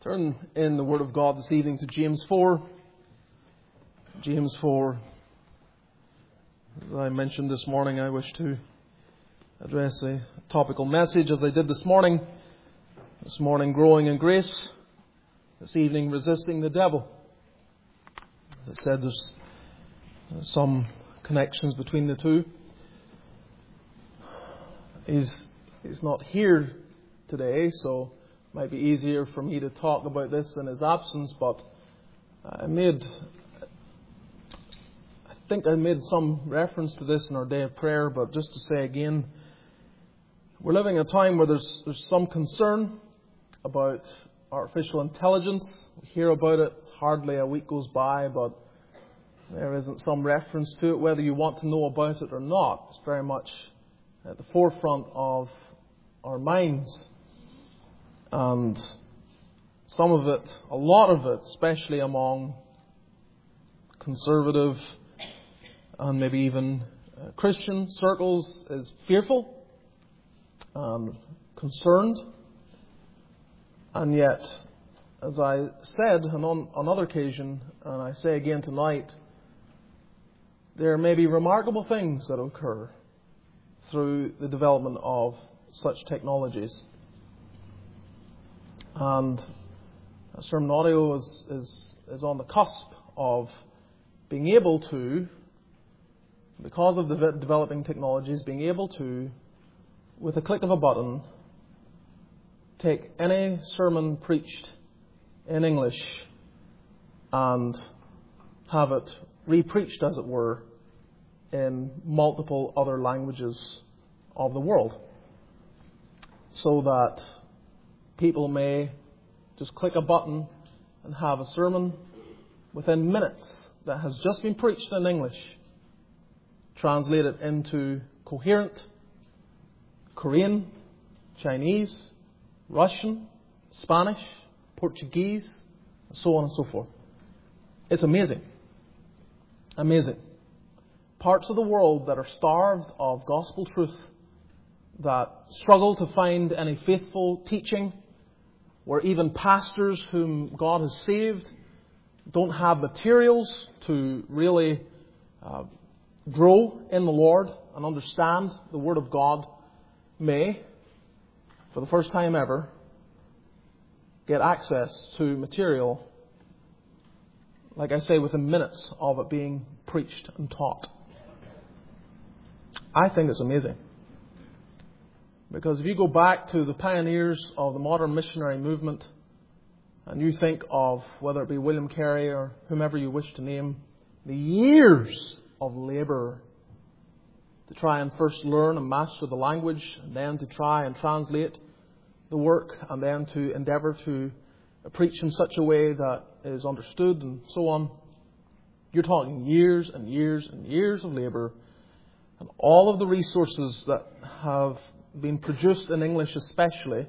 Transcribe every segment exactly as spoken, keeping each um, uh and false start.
Turn in the Word of God this evening to James four. James four. As I mentioned this morning, I wish to address a topical message as I did this morning. This morning, growing in grace. This evening, resisting the devil. As I said, there's some connections between the two. He's, he's not here today, so it might be easier for me to talk about this in his absence, but I made, I think I made some reference to this in our day of prayer, but just to say again, we're living in a time where there's, there's some concern about artificial intelligence. We hear about it, hardly a week goes by, but there isn't some reference to it, whether you want to know about it or not. It's very much at the forefront of our minds. And some of it, a lot of it, especially among conservative and maybe even uh, Christian circles, is fearful and concerned. And yet, as I said on, on another occasion, and I say again tonight, there may be remarkable things that occur through the development of such technologies. And Sermon Audio is, is, is on the cusp of being able to, because of the developing technologies, being able to, with a click of a button, take any sermon preached in English and have it re-preached, as it were, in multiple other languages of the world, so that people may just click a button and have a sermon within minutes that has just been preached in English translated into coherent Korean, Chinese, Russian, Spanish, Portuguese, and so on and so forth. It's amazing. Amazing. Parts of the world that are starved of gospel truth, that struggle to find any faithful teaching, where even pastors whom God has saved don't have materials to really uh, grow in the Lord and understand the Word of God, may, for the first time ever, get access to material, like I say, within minutes of it being preached and taught. I think it's amazing. Because if you go back to the pioneers of the modern missionary movement, and you think of whether it be William Carey or whomever you wish to name, the years of labour to try and first learn and master the language, and then to try and translate the work, and then to endeavour to preach in such a way that is understood and so on. You're talking years and years and years of labour, and all of the resources that have been produced in English especially,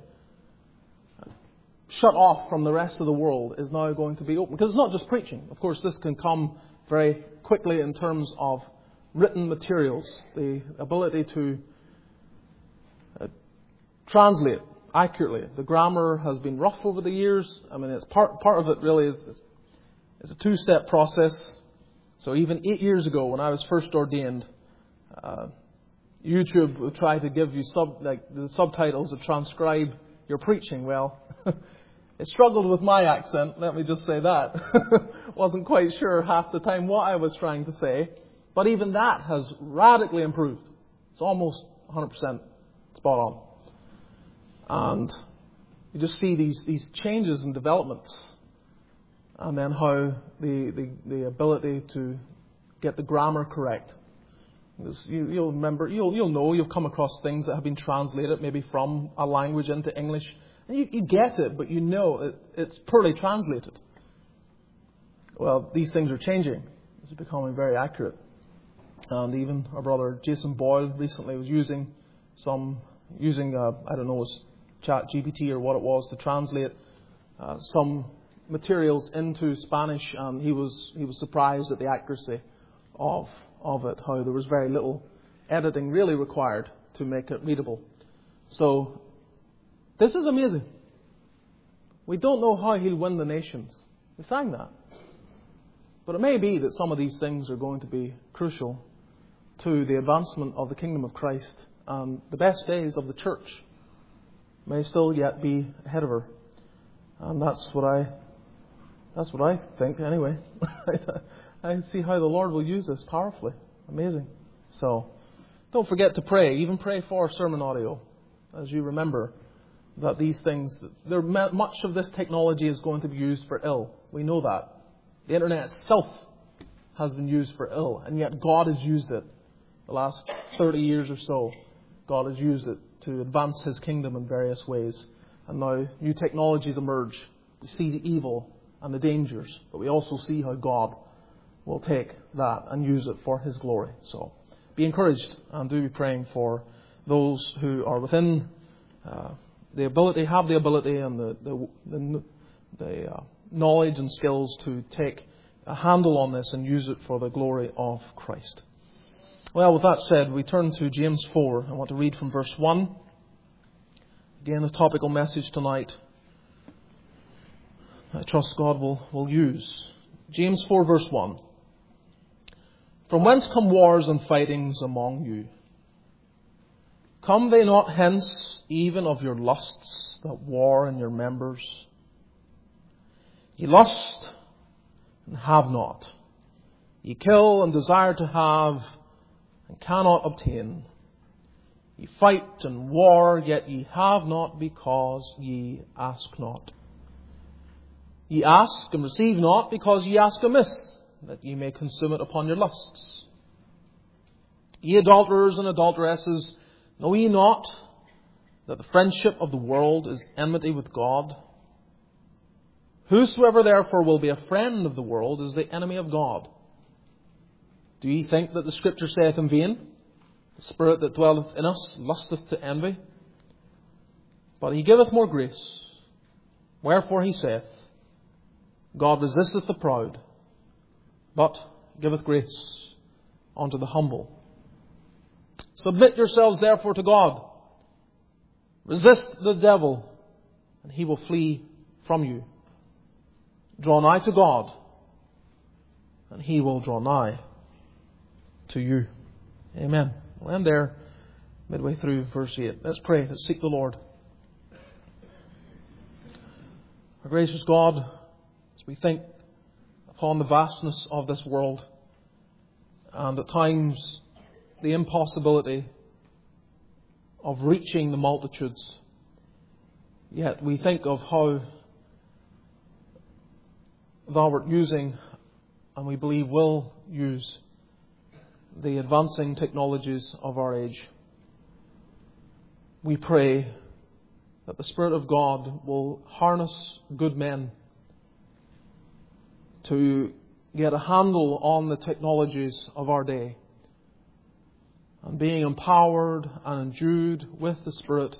shut off from the rest of the world, is now going to be open. Because it's not just preaching. Of course, this can come very quickly in terms of written materials. The ability to uh, translate accurately. The grammar has been rough over the years. I mean, it's part, part of it really is, is, is a two-step process. So even eight years ago, when I was first ordained, uh, YouTube will try to give you sub, like the subtitles to transcribe your preaching. Well, it struggled with my accent, let me just say that. Wasn't quite sure half the time what I was trying to say. But even that has radically improved. It's almost one hundred percent spot on. And you just see these, these changes and developments. And then how the, the, the ability to get the grammar correct. You, you'll remember, you'll, you'll know, you'll come across things that have been translated maybe from a language into English. And you, you get it, but you know it, it's poorly translated. Well, these things are changing. It's becoming very accurate. And even our brother Jason Boyle recently was using some, using, uh, I don't know, it was Chat G P T or what it was, to translate uh, some materials into Spanish, and he was he was surprised at the accuracy of of it, how there was very little editing really required to make it readable. So this is amazing. We don't know how He'll win the nations. We sang that. But it may be that some of these things are going to be crucial to the advancement of the kingdom of Christ, and the best days of the church may still yet be ahead of her. And that's what I that's what I think anyway. I see how the Lord will use this powerfully. Amazing. So don't forget to pray. Even pray for sermon audio, as you remember that these things, there, much of this technology is going to be used for ill. We know that. The internet itself has been used for ill, and yet God has used it. The last thirty years or so, God has used it to advance His kingdom in various ways. And now new technologies emerge. We see the evil and the dangers, but we also see how God will take that and use it for His glory. So be encouraged, and do be praying for those who are within uh, the ability, have the ability and the the, the, the uh, knowledge and skills to take a handle on this and use it for the glory of Christ. Well, with that said, we turn to James four. I want to read from verse one. Again, a topical message tonight. I trust God will, will use. James four verse one. From whence come wars and fightings among you? Come they not hence even of your lusts that war in your members? Ye lust and have not. Ye kill and desire to have and cannot obtain. Ye fight and war, yet ye have not because ye ask not. Ye ask and receive not because ye ask amiss, that ye may consume it upon your lusts. Ye adulterers and adulteresses, know ye not that the friendship of the world is enmity with God? Whosoever therefore will be a friend of the world is the enemy of God. Do ye think that the Scripture saith in vain, the Spirit that dwelleth in us lusteth to envy? But He giveth more grace. Wherefore He saith, God resisteth the proud, but giveth grace unto the humble. Submit yourselves therefore to God. Resist the devil, and he will flee from you. Draw nigh to God, and He will draw nigh to you. Amen. We'll end there, midway through verse eight. Let's pray. Let's seek the Lord. Our gracious God, as we think upon the vastness of this world, and at times the impossibility of reaching the multitudes, yet we think of how Thou art using, and we believe will use, the advancing technologies of our age. We pray that the Spirit of God will harness good men to get a handle on the technologies of our day, and being empowered and endued with the Spirit,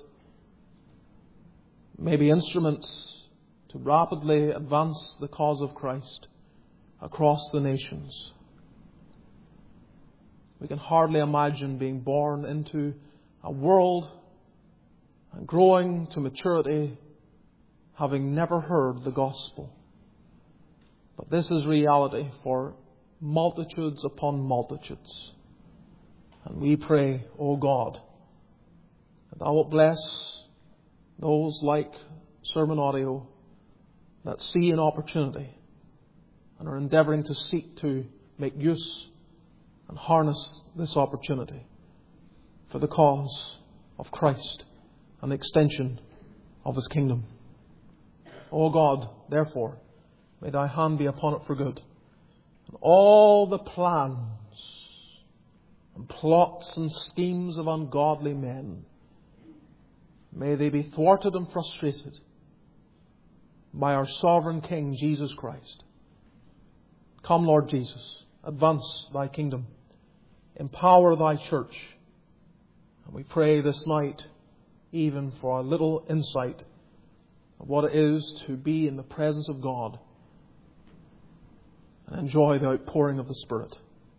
may be instruments to rapidly advance the cause of Christ across the nations. We can hardly imagine being born into a world and growing to maturity having never heard the gospel. But this is reality for multitudes upon multitudes. And we pray, O God, that Thou wilt bless those like sermon audio that see an opportunity and are endeavouring to seek to make use and harness this opportunity for the cause of Christ and the extension of His kingdom. O God, therefore, may Thy hand be upon it for good. And all the plans and plots and schemes of ungodly men, may they be thwarted and frustrated by our sovereign King, Jesus Christ. Come, Lord Jesus, advance Thy kingdom. Empower Thy church. And we pray this night even for a little insight of what it is to be in the presence of God and enjoy the outpouring of the Spirit.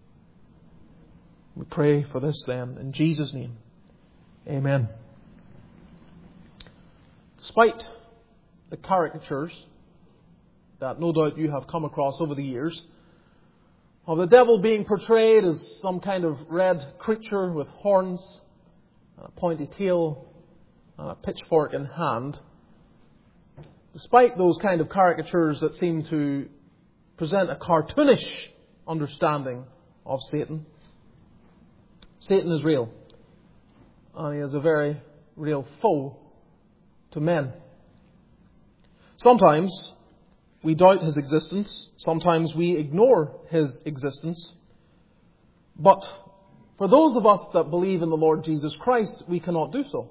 We pray for this then in Jesus' name. Amen. Despite the caricatures that no doubt you have come across over the years of the devil being portrayed as some kind of red creature with horns, and a pointy tail, and a pitchfork in hand. Despite those kind of caricatures that seem to present a cartoonish understanding of Satan, Satan is real. And he is a very real foe to men. Sometimes we doubt his existence. Sometimes we ignore his existence. But for those of us that believe in the Lord Jesus Christ, we cannot do so.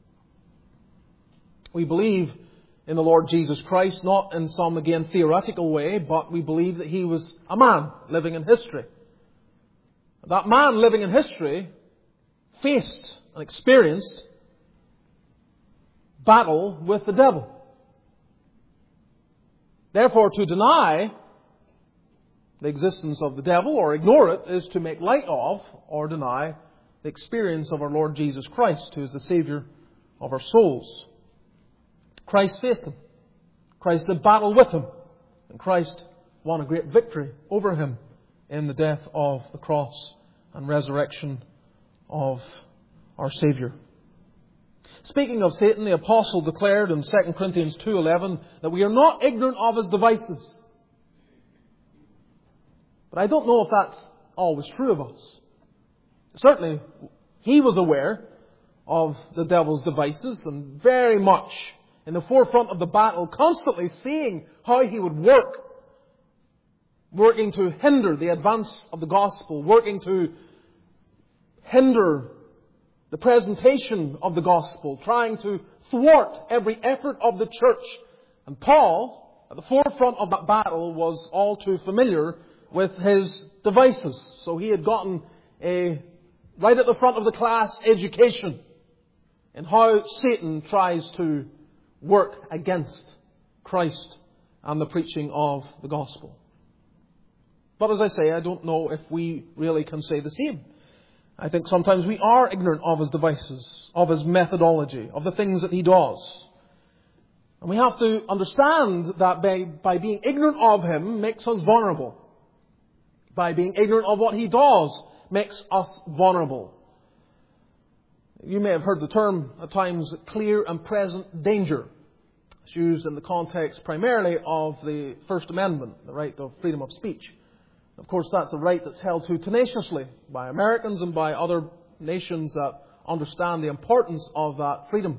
We believe in the Lord Jesus Christ, not in some, again, theoretical way, but we believe that he was a man living in history. That man living in history faced and experienced battle with the devil. Therefore, to deny the existence of the devil or ignore it is to make light of or deny the experience of our Lord Jesus Christ, who is the Saviour of our souls. Christ faced him. Christ did battle with him. And Christ won a great victory over him in the death of the cross and resurrection of our Saviour. Speaking of Satan, the Apostle declared in Second Corinthians two eleven that we are not ignorant of his devices. But I don't know if that's always true of us. Certainly, he was aware of the devil's devices and very much in the forefront of the battle, constantly seeing how he would work, working to hinder the advance of the gospel, working to hinder the presentation of the gospel, trying to thwart every effort of the church. And Paul, at the forefront of that battle, was all too familiar with his devices. So he had gotten a, right at the front of the class, education in how Satan tries to work against Christ and the preaching of the gospel. But as I say, I don't know if we really can say the same. I think sometimes we are ignorant of his devices, of his methodology, of the things that he does. And we have to understand that by, by being ignorant of him makes us vulnerable. By being ignorant of what he does makes us vulnerable. You may have heard the term at times clear and present danger. It's used in the context primarily of the First Amendment, the right of freedom of speech. Of course, that's a right that's held to tenaciously by Americans and by other nations that understand the importance of that freedom.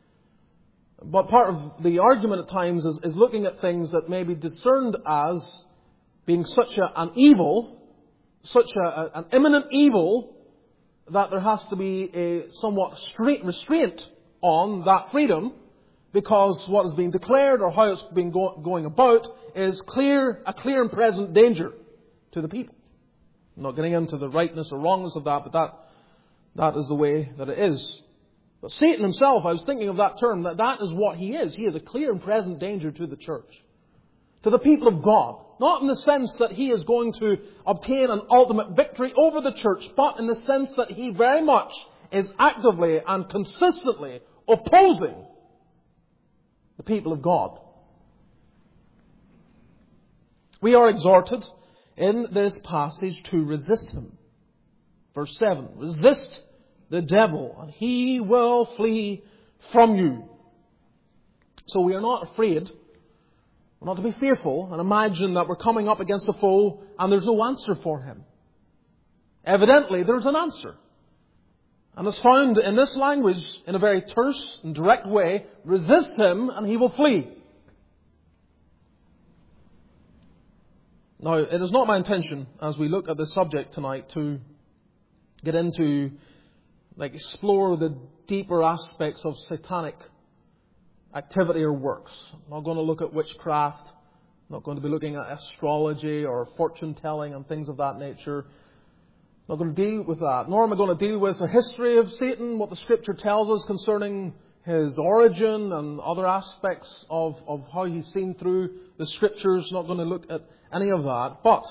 But part of the argument at times is, is looking at things that may be discerned as being such a, an evil, such a, a, an imminent evil, that there has to be a somewhat straight restraint on that freedom, because what is being declared or how it's been go- going about is clear, a clear and present danger to the people. I'm not getting into the rightness or wrongness of that, but that that is the way that it is. But Satan himself, I was thinking of that term, that that is what he is. He is a clear and present danger to the church, to the people of God. Not in the sense that he is going to obtain an ultimate victory over the church, but in the sense that he very much is actively and consistently opposing the people of God. We are exhorted in this passage to resist him. Verse seven, resist the devil and he will flee from you. So we are not afraid. We're not to be fearful and imagine that we're coming up against a foe and there's no answer for him. Evidently, there's an answer. And it's found in this language in a very terse and direct way. Resist him and he will flee. Now, it is not my intention, as we look at this subject tonight, to get into, like, explore the deeper aspects of satanic activity or works. I'm not going to look at witchcraft. I'm not going to be looking at astrology or fortune telling and things of that nature. I'm not going to deal with that. Nor am I going to deal with the history of Satan, what the Scripture tells us concerning his origin and other aspects of, of how he's seen through the Scriptures. I'm not going to look at any of that. But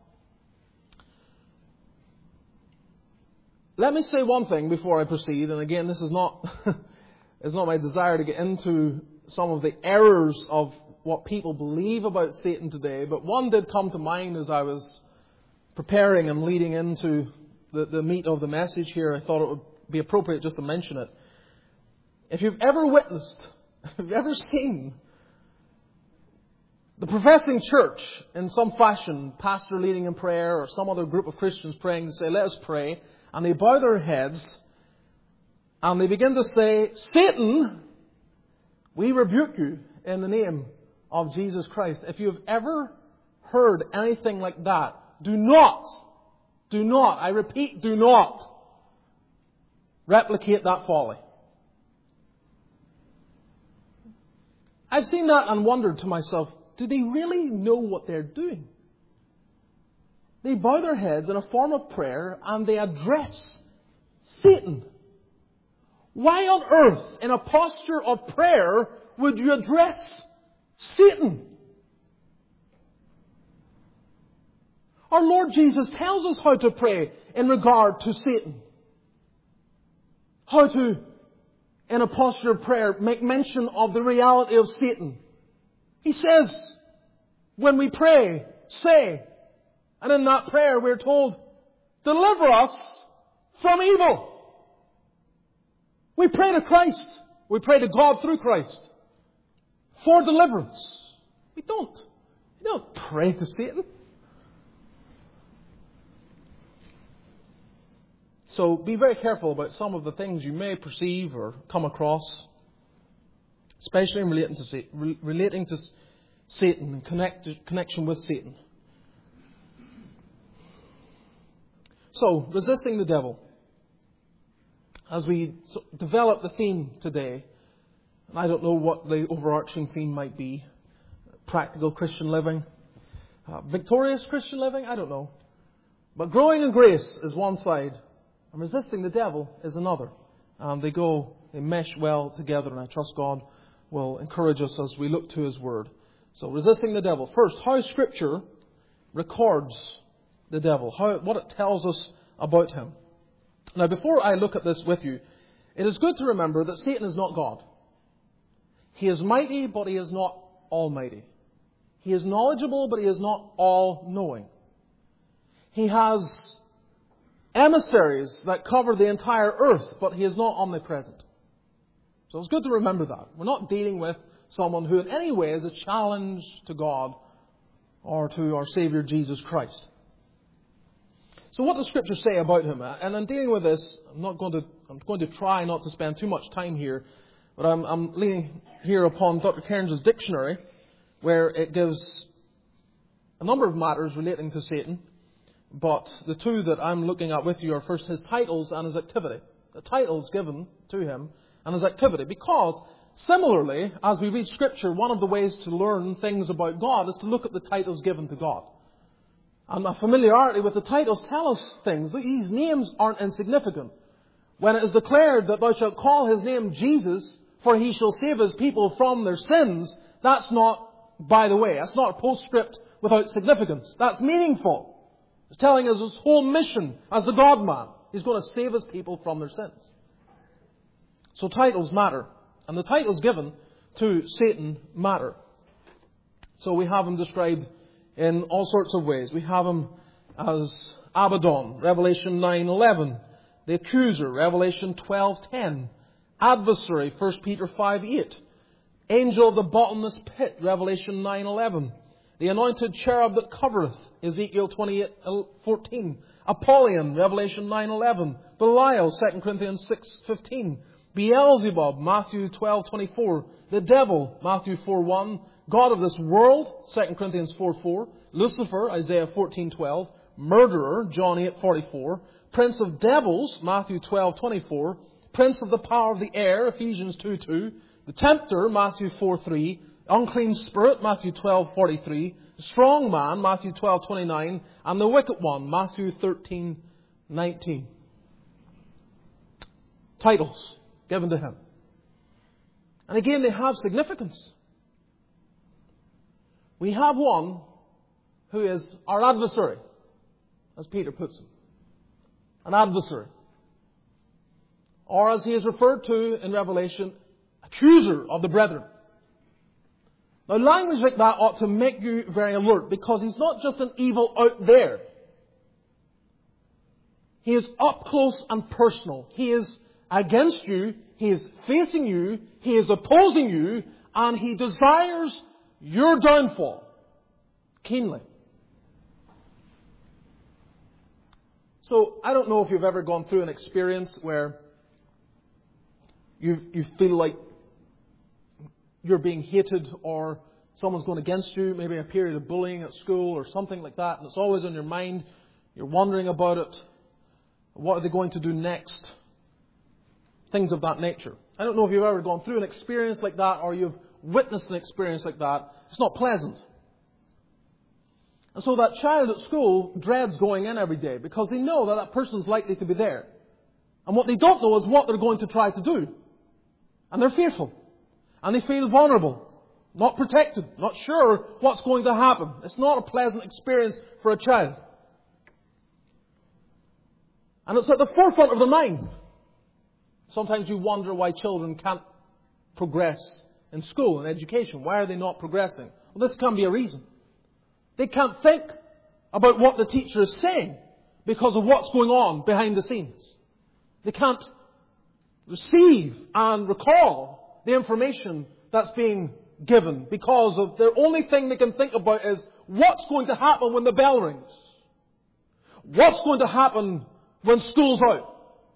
let me say one thing before I proceed. And again, this is not it's not my desire to get into some of the errors of what people believe about Satan today, but one did come to mind as I was preparing and leading into the, the meat of the message here. I thought it would be appropriate just to mention it. If you've ever witnessed, if you've ever seen the professing church in some fashion, pastor leading in prayer or some other group of Christians praying to say, let us pray, and they bow their heads and they begin to say, Satan, we rebuke you in the name of Jesus Christ. If you've ever heard anything like that, do not, do not, I repeat, do not replicate that folly. I've seen that and wondered to myself, do they really know what they're doing? They bow their heads in a form of prayer and they address Satan. Why on earth, in a posture of prayer, would you address Satan? Our Lord Jesus tells us how to pray in regard to Satan. How to, in a posture of prayer, make mention of the reality of Satan. He says, when we pray, say, and in that prayer we're told, deliver us from evil. We pray to Christ. We pray to God through Christ for deliverance. We don't. We don't pray to Satan. So be very careful about some of the things you may perceive or come across, especially in relating to, relating to Satan and connect, connection with Satan. So, resisting the devil. As we develop the theme today, and I don't know what the overarching theme might be, practical Christian living, uh, victorious Christian living, I don't know. But growing in grace is one side, and resisting the devil is another. And they go, they mesh well together, and I trust God will encourage us as we look to His Word. So, resisting the devil. First, how Scripture records the devil, how, what it tells us about him. Now, before I look at this with you, it is good to remember that Satan is not God. He is mighty, but he is not almighty. He is knowledgeable, but he is not all-knowing. He has emissaries that cover the entire earth, but he is not omnipresent. So it's good to remember that. We're not dealing with someone who in any way is a challenge to God or to our Savior Jesus Christ. So what does Scripture say about him? And in dealing with this, I'm not going to, I'm going to try not to spend too much time here, but I'm, I'm leaning here upon Doctor Cairns' dictionary, where it gives a number of matters relating to Satan, but the two that I'm looking at with you are first his titles and his activity. The titles given to him and his activity. Because, similarly, as we read Scripture, one of the ways to learn things about God is to look at the titles given to God. And a familiarity with the titles tell us things. These names aren't insignificant. When it is declared that thou shalt call his name Jesus, for he shall save his people from their sins, that's not, by the way, that's not a postscript without significance. That's meaningful. It's telling us his whole mission as the God-man. He's going to save his people from their sins. So titles matter. And the titles given to Satan matter. So we have him described in all sorts of ways. We have him as Abaddon, Revelation nine eleven. The accuser, Revelation twelve ten. Adversary, First Peter five eight. Angel of the bottomless pit, Revelation nine eleven. The anointed cherub that covereth, Ezekiel twenty-eight fourteen. Apollyon, Revelation nine eleven. Belial, Second Corinthians six fifteen. Beelzebub, Matthew twelve twenty-four. The devil, Matthew four one. God of this world, Second Corinthians four four. Lucifer, Isaiah fourteen twelve. Murderer, John eight forty-four. Prince of devils, Matthew twelve twenty-four. Prince of the power of the air, Ephesians two two. The tempter, Matthew four three. Unclean spirit, Matthew twelve forty-three. The strong man, Matthew twelve twenty-nine. And the wicked one, Matthew thirteen nineteen. Titles given to him. And again, they have significance. We have one who is our adversary, as Peter puts it. An adversary. Or as he is referred to in Revelation, accuser of the brethren. Now, language like that ought to make you very alert, because he's not just an evil out there. He is up close and personal. He is against you. He is facing you. He is opposing you. And he desires your downfall keenly. So, I don't know if you've ever gone through an experience where you you feel like you're being hated, or someone's going against you, maybe a period of bullying at school or something like that, and it's always on your mind. You're wondering about it. What are they going to do next? Things of that nature. I don't know if you've ever gone through an experience like that, or you've witnessed an experience like that. It's not pleasant. And so that child at school dreads going in every day, because they know that that person's likely to be there. And what they don't know is what they're going to try to do. And they're fearful. And they feel vulnerable. Not protected. Not sure what's going to happen. It's not a pleasant experience for a child. And it's at the forefront of the mind. Sometimes you wonder why children can't progress in school and education. Why are they not progressing? Well, this can be a reason. They can't think about what the teacher is saying because of what's going on behind the scenes. They can't receive and recall the information that's being given, because of the only thing they can think about is what's going to happen when the bell rings. What's going to happen when school's out.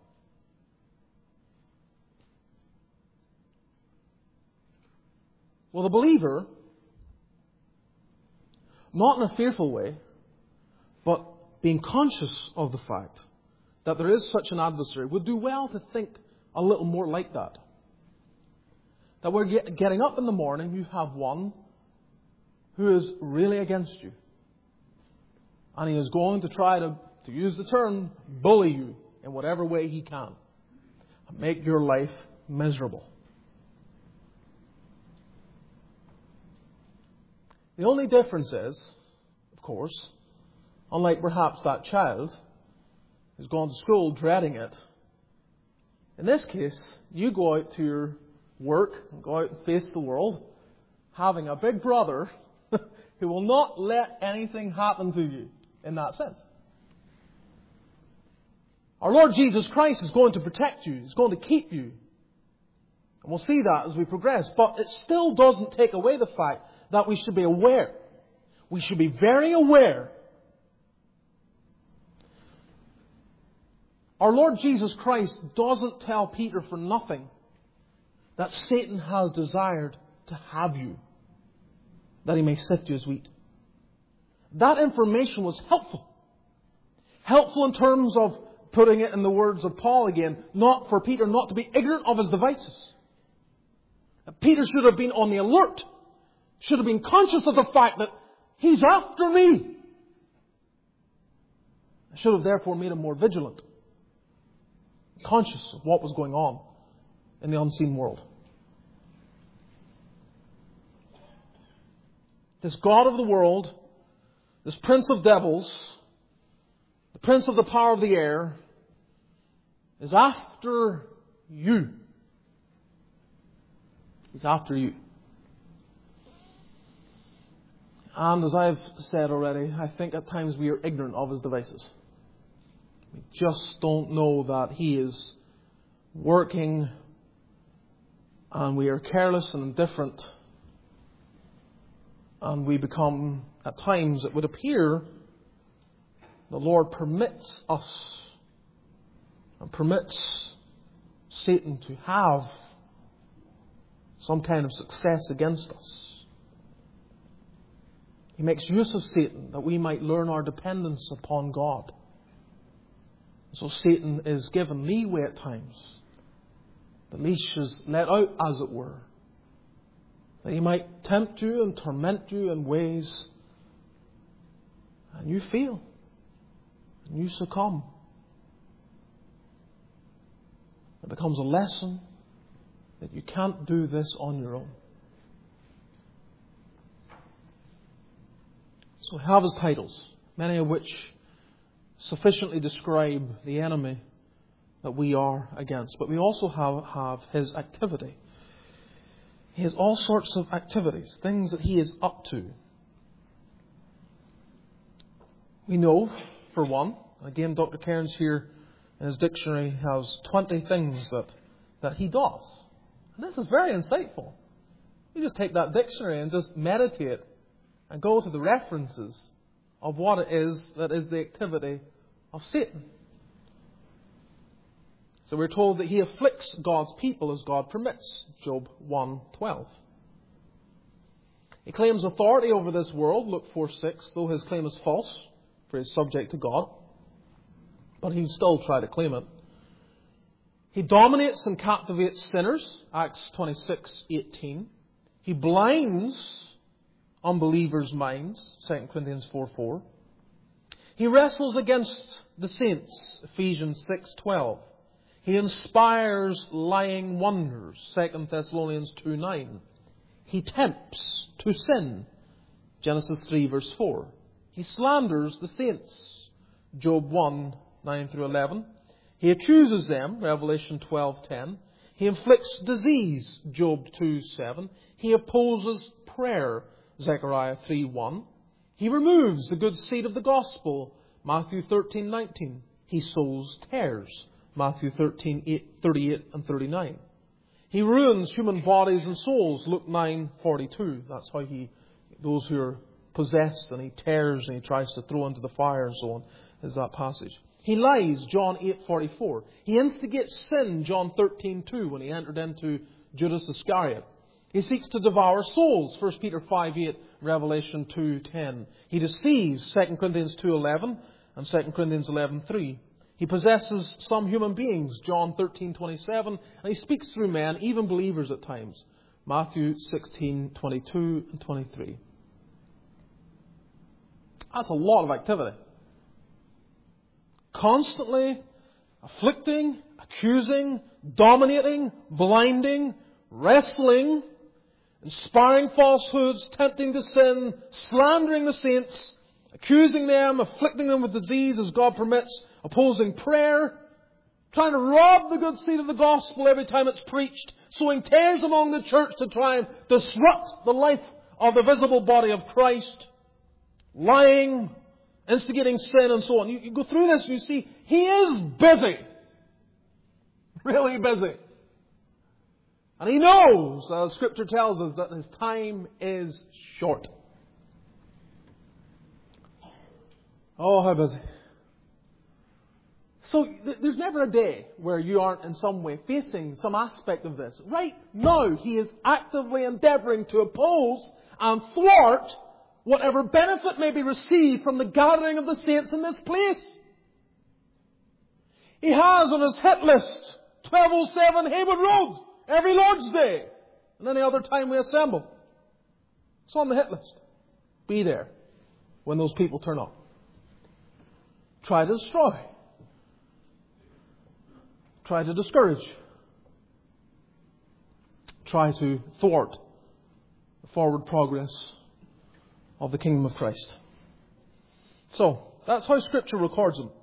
Well, the believer, not in a fearful way, but being conscious of the fact that there is such an adversary, would do well to think a little more like that. That we're get, getting up in the morning, you have one who is really against you. And he is going to try to, to use the term, bully you in whatever way he can. And make your life miserable. The only difference is, of course, unlike perhaps that child who's gone to school dreading it, in this case, you go out to your work and go out and face the world, having a big brother who will not let anything happen to you in that sense. Our Lord Jesus Christ is going to protect you. He's going to keep you. And we'll see that as we progress. But it still doesn't take away the fact that we should be aware. We should be very aware. Our Lord Jesus Christ doesn't tell Peter for nothing that Satan has desired to have you, that he may sift you as wheat. That information was helpful. Helpful in terms of, putting it in the words of Paul again, not for Peter not to be ignorant of his devices. Peter should have been on the alert. Should have been conscious of the fact that he's after me. I should have therefore made him more vigilant. Conscious of what was going on in the unseen world. This God of the world, this prince of devils, the prince of the power of the air, is after you. He's after you. And as I've said already, I think at times we are ignorant of his devices. We just don't know that he is working, and we are careless and indifferent, and we become, at times it would appear, the Lord permits us and permits Satan to have some kind of success against us. He makes use of Satan that we might learn our dependence upon God. So Satan is given leeway at times. The leash is let out, as it were, that he might tempt you and torment you in ways, and you fail, and you succumb. It becomes a lesson that you can't do this on your own. So we have his titles, many of which sufficiently describe the enemy that we are against. But we also have, have his activity. He has all sorts of activities, things that he is up to. We know, for one, again, Doctor Cairns here in his dictionary has twenty things that, that he does. And this is very insightful. You just take that dictionary and just meditate and go to the references of what it is that is the activity of Satan. So we're told that he afflicts God's people as God permits. Job one twelve. He claims authority over this world. Luke four six. Though his claim is false, for he is subject to God. But he still try to claim it. He dominates and captivates sinners. Acts twenty-six eighteen. He blinds unbelievers' minds. Second Corinthians four four. He wrestles against the saints. Ephesians six twelve. He inspires lying wonders. Second Thessalonians two nine. He tempts to sin. Genesis three verse four. He slanders the saints. Job one nine through eleven. He accuses them. Revelation twelve ten. He inflicts disease. Job two seven. He opposes prayer. Zechariah three one. He removes the good seed of the gospel. Matthew thirteen nineteen. He sows tares. Matthew thirteen thirty-eight and thirty-nine. He ruins human bodies and souls. Luke nine forty-two. That's how he, those who are possessed, and he tears and he tries to throw into the fire and so on, is that passage. He lies. John eight forty-four. He instigates sin. John thirteen two, when he entered into Judas Iscariot. He seeks to devour souls. First Peter five eight, Revelation two ten. He deceives. Second Corinthians two eleven and Second Corinthians eleven three. He possesses some human beings. John thirteen twenty-seven. And he speaks through men, even believers at times. Matthew sixteen twenty-two and twenty-three. That's a lot of activity. Constantly afflicting, accusing, dominating, blinding, wrestling, inspiring falsehoods, tempting to sin, slandering the saints, accusing them, afflicting them with disease as God permits, opposing prayer, trying to rob the good seed of the gospel every time it's preached, sowing tares among the church to try and disrupt the life of the visible body of Christ, lying, instigating sin and so on. You, you go through this and you see he is busy. Really busy. And he knows, as Scripture tells us, that his time is short. Oh, how busy. So th- there's never a day where you aren't in some way facing some aspect of this. Right now, he is actively endeavouring to oppose and thwart whatever benefit may be received from the gathering of the saints in this place. He has on his hit list twelve oh seven Haywood Road every Lord's Day and any other time we assemble. It's on the hit list. Be there when those people turn up. Try to destroy. Try to discourage. Try to thwart the forward progress of the kingdom of Christ. So, that's how Scripture records him.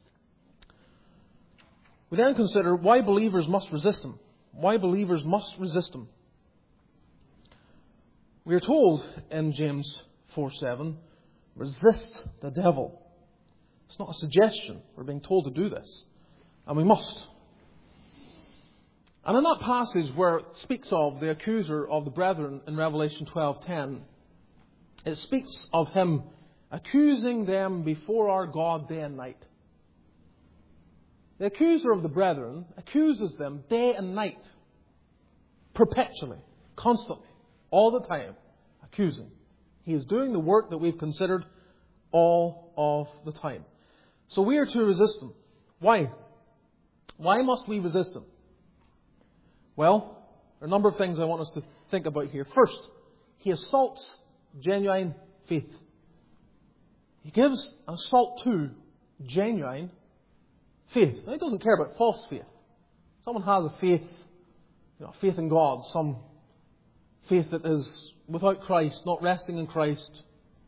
We then consider why believers must resist him. Why believers must resist him. We are told in James four seven, resist the devil. It's not a suggestion. We're being told to do this. And we must. And in that passage where it speaks of the accuser of the brethren in Revelation twelve ten, it speaks of him accusing them before our God day and night. The accuser of the brethren accuses them day and night, perpetually, constantly, all the time, accusing. He is doing the work that we've considered all of the time. So we are to resist him. Why? Why must we resist him? Well, there are a number of things I want us to think about here. First, he assaults genuine faith. He gives an assault to genuine faith. Now, he doesn't care about false faith. Someone has a faith, you know, faith in God, some faith that is without Christ, not resting in Christ,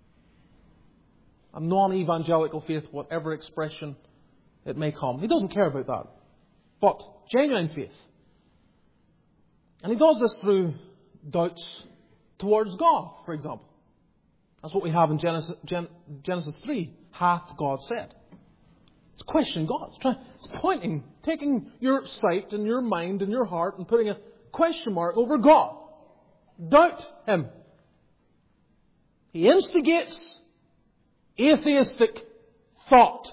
a non-evangelical faith, whatever expression it may come. He doesn't care about that. But genuine faith. And he does this through doubts towards God, for example. That's what we have in Genesis, Gen, Genesis three. Hath God said? It's questioning God. It's, trying, it's pointing, taking your sight and your mind and your heart and putting a question mark over God. Doubt Him. He instigates atheistic thought.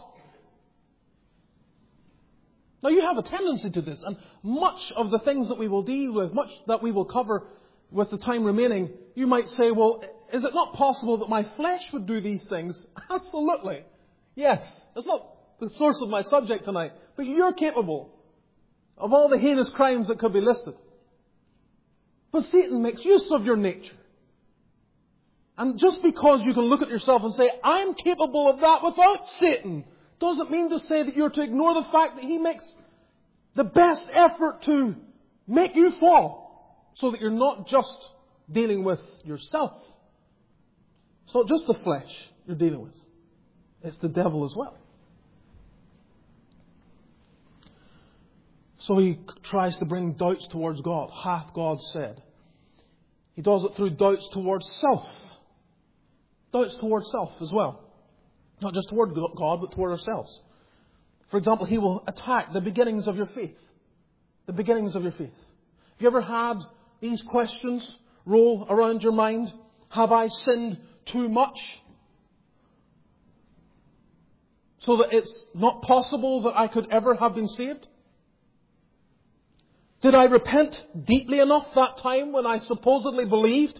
Now you have a tendency to this, and much of the things that we will deal with, much that we will cover with the time remaining, you might say, well, is it not possible that my flesh would do these things? Absolutely. Yes. It's not the source of my subject tonight, but you're capable of all the heinous crimes that could be listed. But Satan makes use of your nature. And just because you can look at yourself and say, I'm capable of that without Satan, doesn't mean to say that you're to ignore the fact that he makes the best effort to make you fall, so that you're not just dealing with yourself. It's not just the flesh you're dealing with. It's the devil as well. So he tries to bring doubts towards God. Hath God said? He does it through doubts towards self. Doubts towards self as well. Not just toward God, but toward ourselves. For example, he will attack the beginnings of your faith. The beginnings of your faith. Have you ever had these questions roll around your mind? Have I sinned too much, so that it's not possible that I could ever have been saved? Did I repent deeply enough that time when I supposedly believed?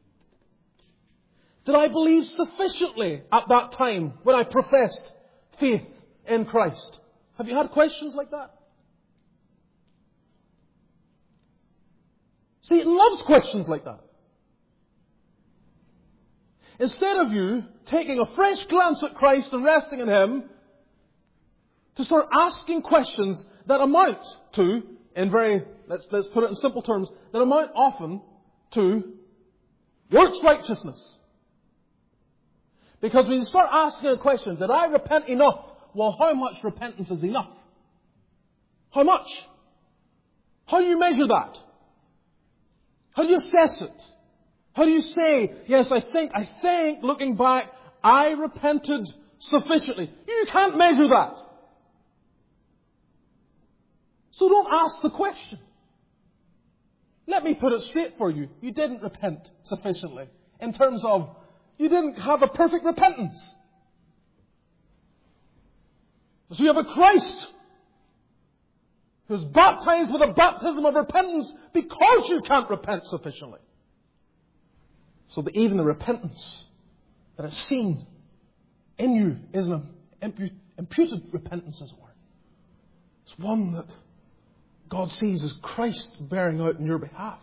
Did I believe sufficiently at that time when I professed faith in Christ? Have you had questions like that? Satan loves questions like that. Instead of you taking a fresh glance at Christ and resting in Him, to start asking questions that amount to, in very, let's, let's put it in simple terms, that amount often to works righteousness. Because when you start asking a question, did I repent enough? Well, how much repentance is enough? How much? How do you measure that? How do you assess it? How do you say, yes, I think, I think, looking back, I repented sufficiently? You can't measure that. So don't ask the question. Let me put it straight for you. You didn't repent sufficiently. In terms of, you didn't have a perfect repentance. So you have a Christ who's baptized with a baptism of repentance because you can't repent sufficiently. So that even the repentance that is seen in you is an imputed repentance, as it were. It's one that God sees as Christ bearing out in your behalf.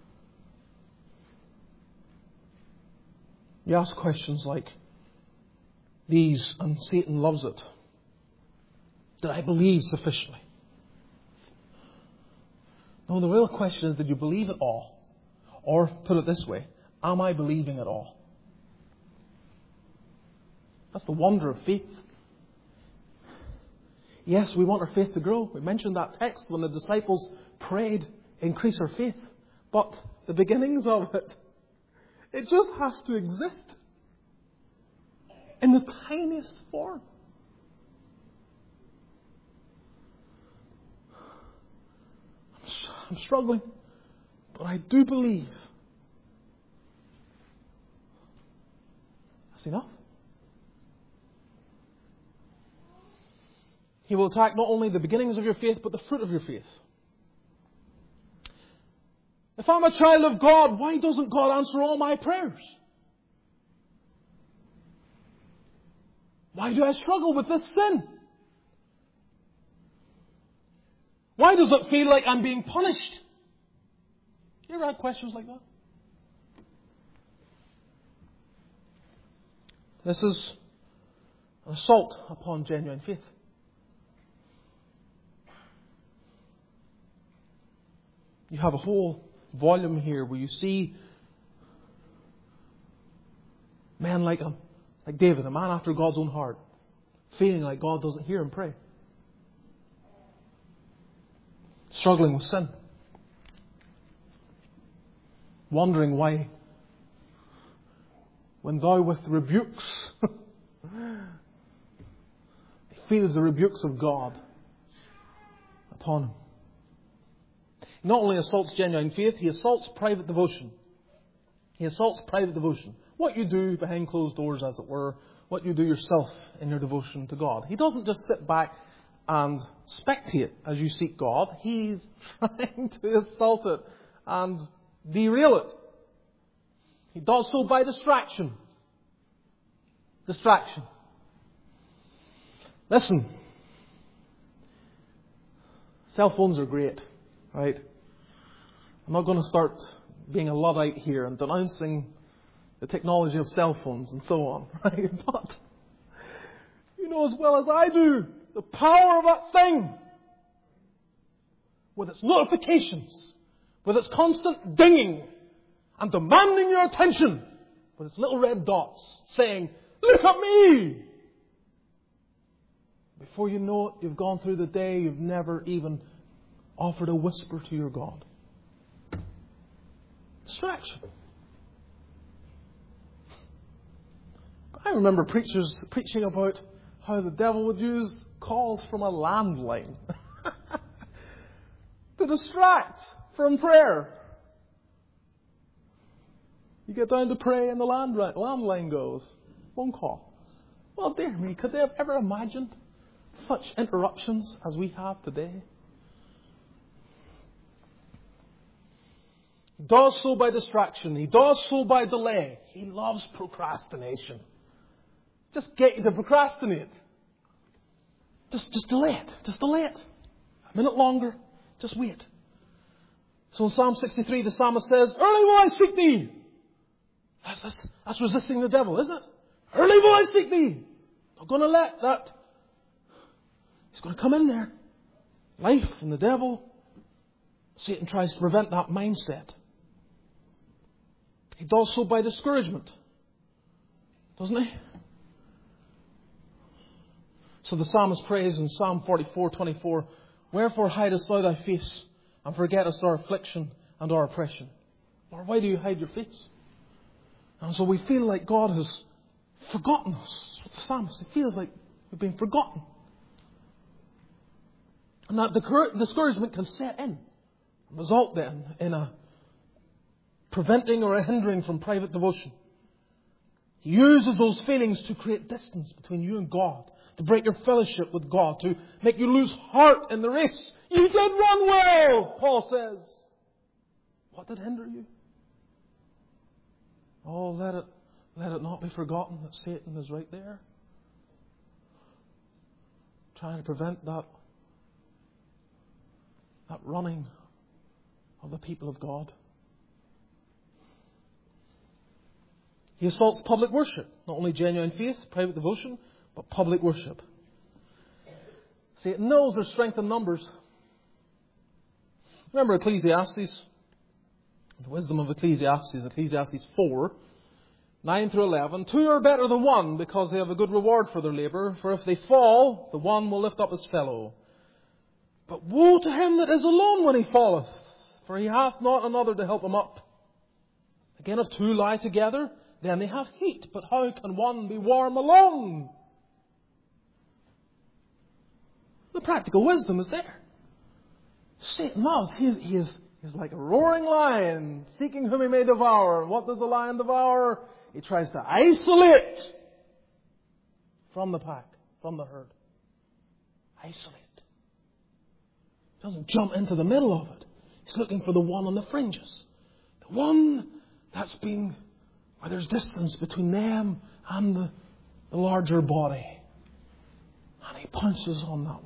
You ask questions like these, and Satan loves it. Did I believe sufficiently? No, the real question is, did you believe at all? Or, put it this way, am I believing at all? That's the wonder of faith. Yes, we want our faith to grow. We mentioned that text when the disciples prayed, increase our faith. But the beginnings of it, it just has to exist in the tiniest form. I'm struggling, but I do believe. That's enough. He will attack not only the beginnings of your faith, but the fruit of your faith. If I'm a child of God, why doesn't God answer all my prayers? Why do I struggle with this sin? Why does it feel like I'm being punished? You ever had questions like that? This is an assault upon genuine faith. You have a whole volume here where you see men like him, like David, a man after God's own heart, feeling like God doesn't hear him pray. Struggling with sin. wondering why, when thou with rebukes, he feels the rebukes of God upon him. He not only assaults genuine faith, he assaults private devotion. He assaults private devotion. What you do behind closed doors, as it were, what you do yourself in your devotion to God. He doesn't just sit back and spectate as you seek God. He's trying to assault it and derail it. He does so by distraction. Distraction. Listen. Cell phones are great, right? I'm not going to start being a Luddite here and denouncing the technology of cell phones and so on, right? But you know as well as I do the power of that thing, with its notifications, with its constant dinging and demanding your attention, with its little red dots saying, "Look at me!" Before you know it, you've gone through the day, you've never even offered a whisper to your God. Distraction. I remember preachers preaching about how the devil would use calls from a landline to distract from prayer. You get down to pray and the land, landline goes. Phone call. Well, dear me, could they have ever imagined such interruptions as we have today? He does so by distraction. He does so by delay. He loves procrastination. Just get you to procrastinate. Just, just delay it. Just delay it. A minute longer. Just wait. So in Psalm sixty-three, the psalmist says, "Early will I seek thee." That's, that's, that's resisting the devil, isn't it? Early will I seek thee. Not going to let that. He's going to come in there. Life and the devil. Satan tries to prevent that mindset. He does so by discouragement. Doesn't he? So the psalmist prays in Psalm forty-four twenty-four, "Wherefore hidest thou thy face, and forgettest our affliction and our oppression?" Lord, why do you hide your face? And so we feel like God has forgotten us. That's what the psalmist, it feels like we've been forgotten. And that discouragement can set in, and result then in a preventing or a hindering from private devotion. He uses those feelings to create distance between you and God, to break your fellowship with God, to make you lose heart in the race. You did run well, Paul says. What did hinder you? Oh, let it, let it not be forgotten that Satan is right there, trying to prevent that, that running of the people of God. He assaults public worship. Not only genuine faith, private devotion, but public worship. Satan knows there's strength in numbers. Remember Ecclesiastes? The wisdom of Ecclesiastes, Ecclesiastes four, nine through eleven. "Two are better than one, because they have a good reward for their labour. For if they fall, the one will lift up his fellow. But woe to him that is alone when he falleth, for he hath not another to help him up. Again, if two lie together, then they have heat. But how can one be warm alone?" The practical wisdom is there. Satan loves. He is, he is, he is like a roaring lion, seeking whom he may devour. What does the lion devour? He tries to isolate from the pack, from the herd. Isolate. He doesn't jump into the middle of it. He's looking for the one on the fringes. The one that's been, where there's distance between them and the, the larger body. And he pounces on that one.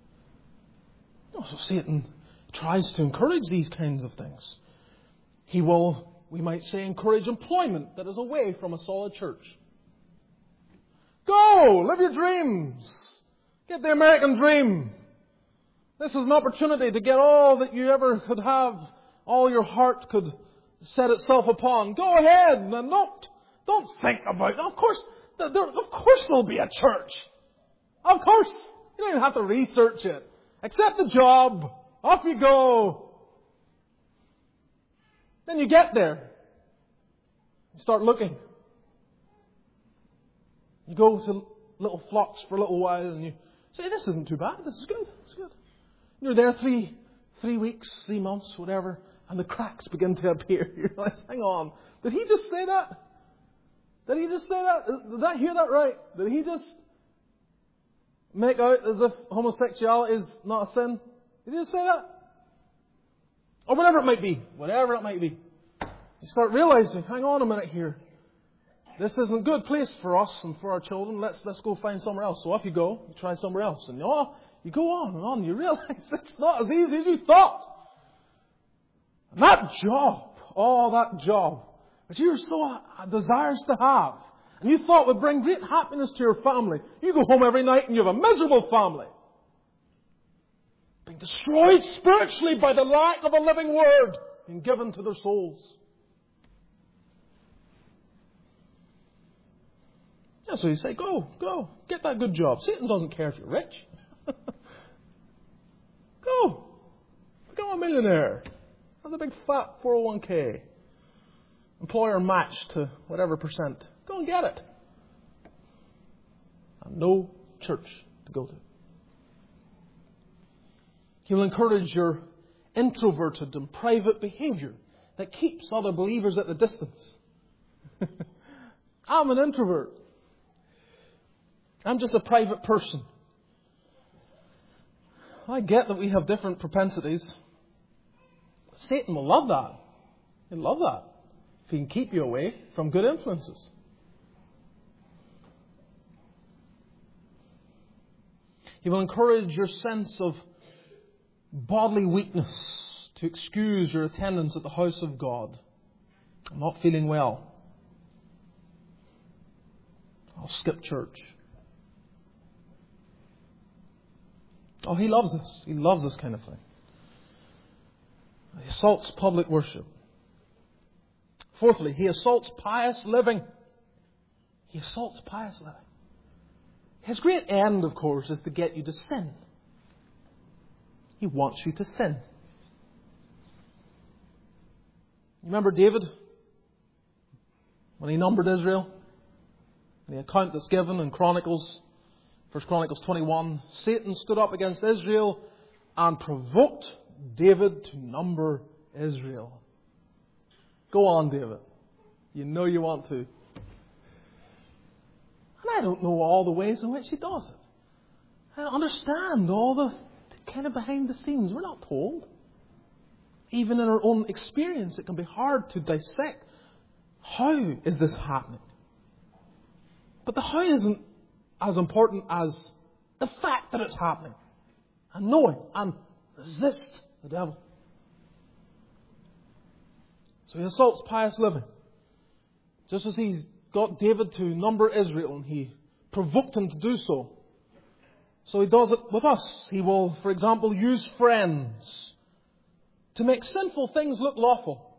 So Satan tries to encourage these kinds of things. He will, we might say, encourage employment that is away from a solid church. Go! Live your dreams! Get the American dream! This is an opportunity to get all that you ever could have, all your heart could set itself upon. Go ahead and don't, don't think about it. Of course, there, of course there'll be a church. Of course. You don't even have to research it. Accept the job. Off you go. Then you get there. You start looking. You go to little flocks for a little while and you say, this isn't too bad. This is good. It's good. You're there three, three weeks, three months, whatever, and the cracks begin to appear. You realize, hang on, did he just say that? Did he just say that? Did I hear that right? Did he just make out as if homosexuality is not a sin? Did he just say that? Or whatever it might be. Whatever it might be. You start realizing, hang on a minute here. This isn't a good place for us and for our children. Let's let's go find somewhere else. So off you go. You try somewhere else. And oh, you go on and on. You realize it's not as easy as you thought. And that job, oh, that job, that you were so desirous to have, and you thought would bring great happiness to your family. You go home every night and you have a miserable family. Being destroyed spiritually by the lack of a living word being given to their souls. Yeah, so you say, go, go, get that good job. Satan doesn't care if you're rich. Go, become a millionaire. Have a big fat four oh one k. Employer match to whatever percent. Go and get it. And no church to go to. He will encourage your introverted and private behaviour that keeps other believers at a distance. I'm an introvert. I'm just a private person. I get that we have different propensities. Satan will love that. He'll love that. If he can keep you away from good influences. He will encourage your sense of bodily weakness to excuse your attendance at the house of God. I'm not feeling well. I'll skip church. Oh, he loves this. He loves this kind of thing. He assaults public worship. Fourthly, he assaults pious living. He assaults pious living. His great end, of course, is to get you to sin. He wants you to sin. Remember David? When he numbered Israel? The account that's given in Chronicles, First Chronicles twenty-one. Satan stood up against Israel and provoked David to number Israel. Go on, David. You know you want to. And I don't know all the ways in which he does it. I don't understand all the kind of behind the scenes. We're not told. Even in our own experience, it can be hard to dissect. How is this happening? But the how isn't as important as the fact that it's happening. And knowing and resist the devil. So he assaults pious living. Just as he got David to number Israel and he provoked him to do so. So he does it with us. He will, for example, use friends to make sinful things look lawful.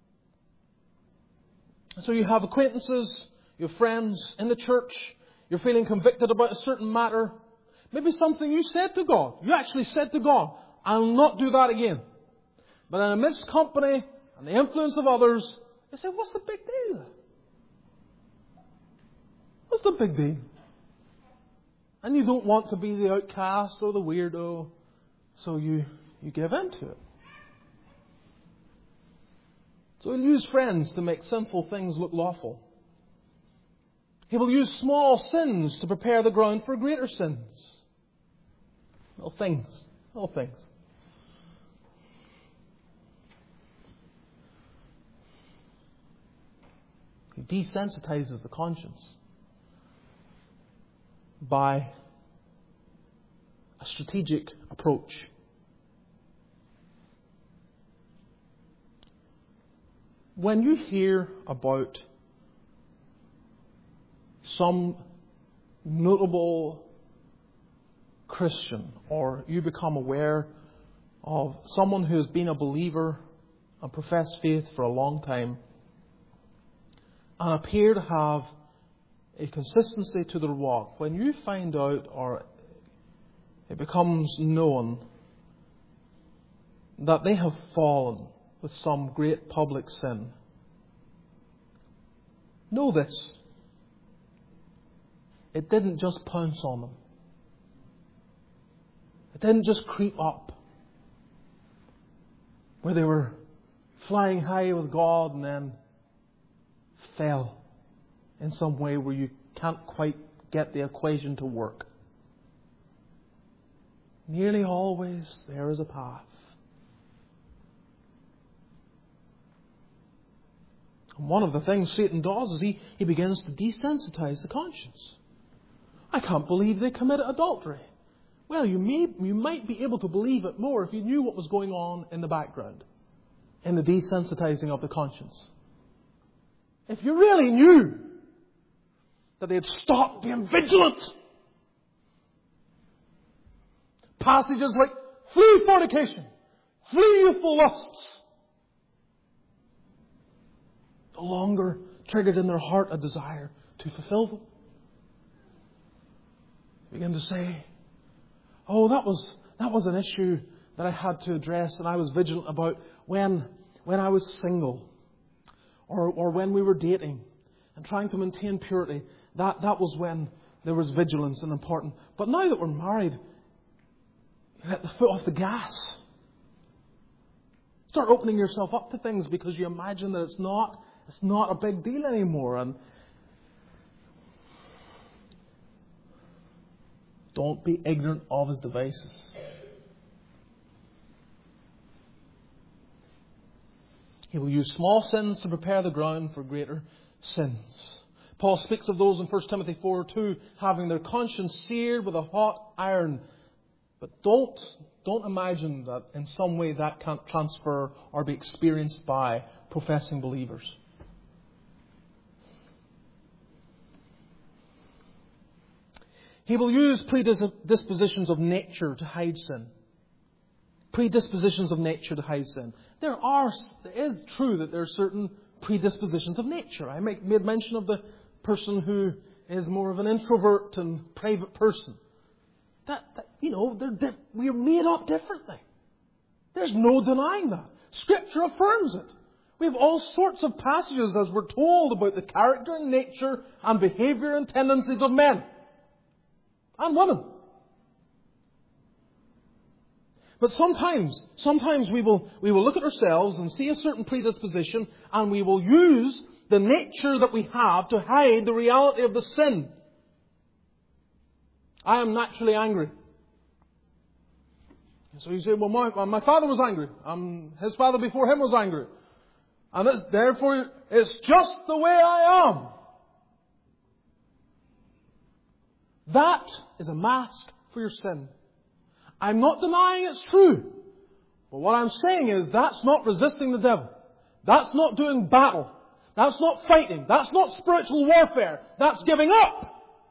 So you have acquaintances, you have friends in the church, you're feeling convicted about a certain matter. Maybe something you said to God. You actually said to God, I'll not do that again. But in amidst company and the influence of others, they say, what's the big deal? What's the big deal? And you don't want to be the outcast or the weirdo, so you, you give in to it. So he'll use friends to make sinful things look lawful. He will use small sins to prepare the ground for greater sins. Little things. Little things. He desensitizes the conscience by a strategic approach. When you hear about some notable Christian, or you become aware of someone who has been a believer and professed faith for a long time and appear to have a consistency to their walk, when you find out or it becomes known that they have fallen with some great public sin, Know this. It didn't just pounce on them. It didn't just creep up where they were flying high with God and then fell in some way where you can't quite get the equation to work. Nearly always there is a path. And one of the things Satan does is he, he begins to desensitize the conscience. I can't believe they committed adultery. Well, you may you might be able to believe it more if you knew what was going on in the background, in the desensitizing of the conscience. If you really knew that they had stopped being vigilant. Passages like, flee fornication, flee youthful lusts, no longer triggered in their heart a desire to fulfill them. Begin to say, oh, that was that was an issue that I had to address and I was vigilant about when when I was single or or when we were dating and trying to maintain purity. That that was when there was vigilance and important. But now that we're married, you let the foot off the gas. Start opening yourself up to things because you imagine that it's not it's not a big deal anymore. And don't be ignorant of his devices. He will use small sins to prepare the ground for greater sins. Paul speaks of those in First Timothy four two having their conscience seared with a hot iron. But don't, don't imagine that in some way that can't transfer or be experienced by professing believers. He will use predispositions of nature to hide sin. Predispositions of nature to hide sin. There are, it is true that there are certain predispositions of nature. I made mention of the person who is more of an introvert and private person. That, that you know, they're, we are made up differently. There's no denying that. Scripture affirms it. We have all sorts of passages, as we're told, about the character and nature and behaviour and tendencies of men and women. But sometimes, sometimes we will, we will look at ourselves and see a certain predisposition and we will use the nature that we have to hide the reality of the sin. I am naturally angry. So you say, well, my, my father was angry. Um, his father before him was angry. And it's, therefore, it's just the way I am. That is a mask for your sin. I'm not denying it's true. But what I'm saying is that's not resisting the devil. That's not doing battle. That's not fighting. That's not spiritual warfare. That's giving up.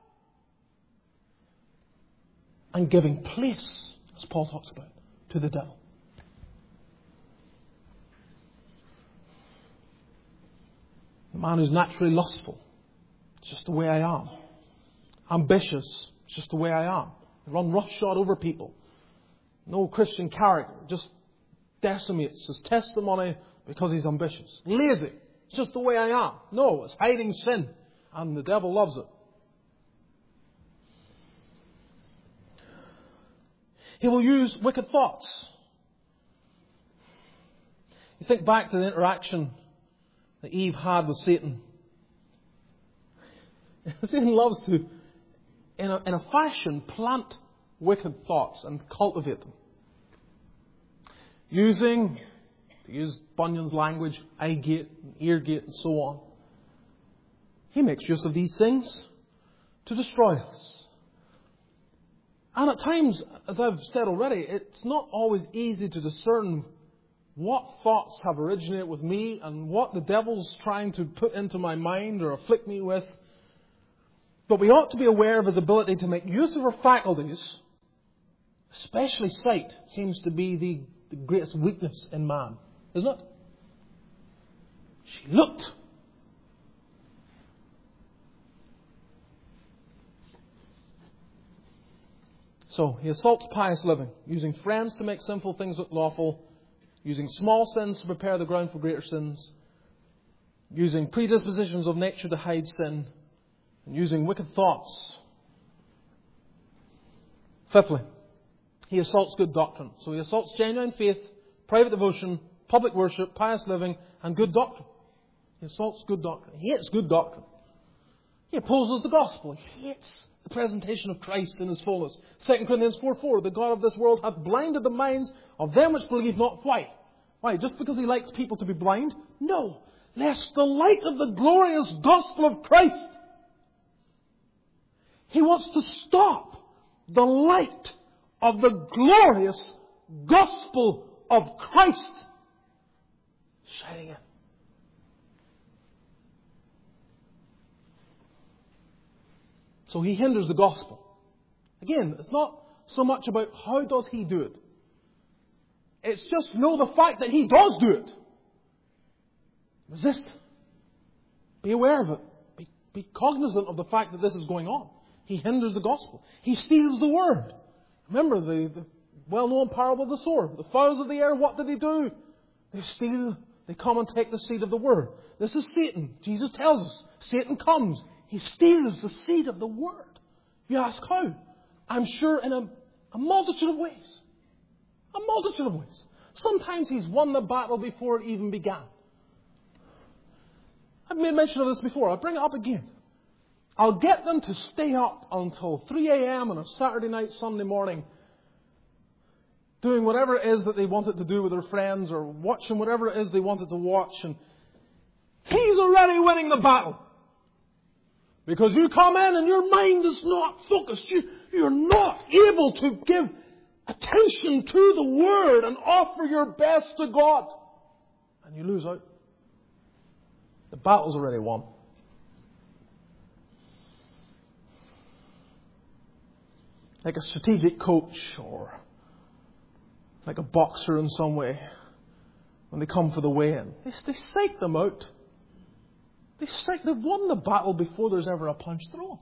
And giving place, as Paul talks about, to the devil. The man who's naturally lustful. It's just the way I am. Ambitious. It's just the way I am. I run roughshod over people. No Christian character. Just decimates his testimony because he's ambitious. Lazy. It's just the way I am. No, it's hiding sin. And the devil loves it. He will use wicked thoughts. You think back to the interaction that Eve had with Satan. Satan loves to, in a, in a fashion, plant wicked thoughts and cultivate them. Using, to use Bunyan's language, eye gate, ear gate and so on. He makes use of these things to destroy us. And at times, as I've said already, it's not always easy to discern what thoughts have originated with me and what the devil's trying to put into my mind or afflict me with. But we ought to be aware of his ability to make use of our faculties, especially sight, seems to be the, the greatest weakness in man, isn't it? She looked. So, he assaults pious living, using friends to make sinful things look lawful, using small sins to prepare the ground for greater sins. using predispositions of nature to hide sin, and using wicked thoughts. Fifthly, he assaults good doctrine. So he assaults genuine faith, private devotion, public worship, pious living, and good doctrine. He assaults good doctrine. He hates good doctrine. He opposes the gospel. He hates the presentation of Christ in His fullness. Second Corinthians four four, the God of this world hath blinded the minds of them which believe not. Why? Why? Just because He likes people to be blind? No. Lest the light of the glorious gospel of Christ. He wants to stop the light of the glorious gospel of Christ shining in. So he hinders the gospel. Again, it's not so much about how does he do it. It's just know the fact that he does do it. Resist. Be aware of it. Be, be cognizant of the fact that this is going on. He hinders the gospel. He steals the word. Remember the, the well-known parable of the sword. The fowls of the air, what do they do? They steal, they come and take the seed of the word. This is Satan. Jesus tells us, Satan comes. He steals the seed of the word. You ask how? I'm sure in a, a multitude of ways. A multitude of ways. Sometimes he's won the battle before it even began. I've made mention of this before. I'll bring it up again. I'll get them to stay up until three a.m. on a Saturday night, Sunday morning, doing whatever it is that they wanted to do with their friends or watching whatever it is they wanted to watch. And he's already winning the battle. Because you come in and your mind is not focused. You, you're not able to give attention to the Word and offer your best to God. And you lose out. The battle's already won. Like a strategic coach or like a boxer in some way, when they come for the weigh-in, they, they psych them out. They psych, they've won the battle before there's ever a punch thrown.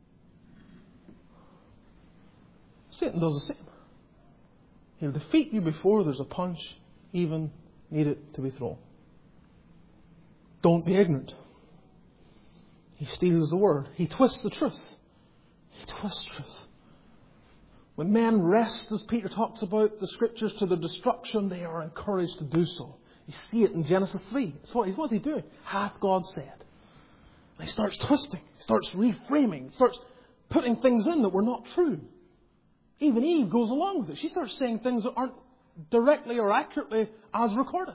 Satan does the same. He'll defeat you before there's a punch even needed to be thrown. Don't be ignorant. He steals the word. He twists the truth. He twists truth. When men wrest, as Peter talks about, the Scriptures to their destruction, they are encouraged to do so. You see it in Genesis three. It's what, what's he doing? Hath God said. And he starts twisting. He starts reframing. He starts putting things in that were not true. Even Eve goes along with it. She starts saying things that aren't directly or accurately as recorded.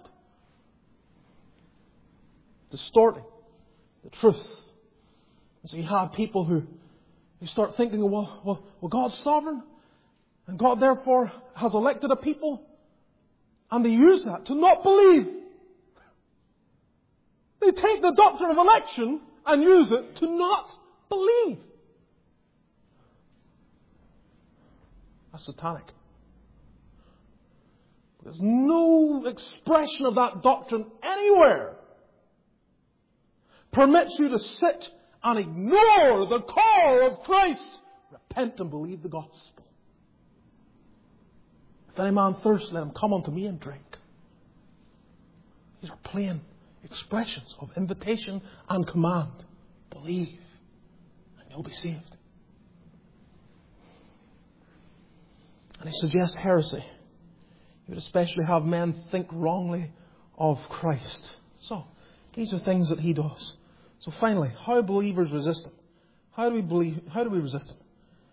Distorting the truth. And so you have people who, who start thinking, well, well, well, God's sovereign. And God therefore has elected a people. And they use that to not believe. They take the doctrine of election and use it to not believe. That's satanic. There's no expression of that doctrine anywhere permits you to sit and ignore the call of Christ. Repent and believe the gospel. If any man thirst, let him come unto me and drink. These are plain expressions of invitation and command. Believe, and you'll be saved. And he suggests heresy. He would especially have men think wrongly of Christ. So, these are things that he does. So finally, how believers resist him. How do we believe? How do we resist him?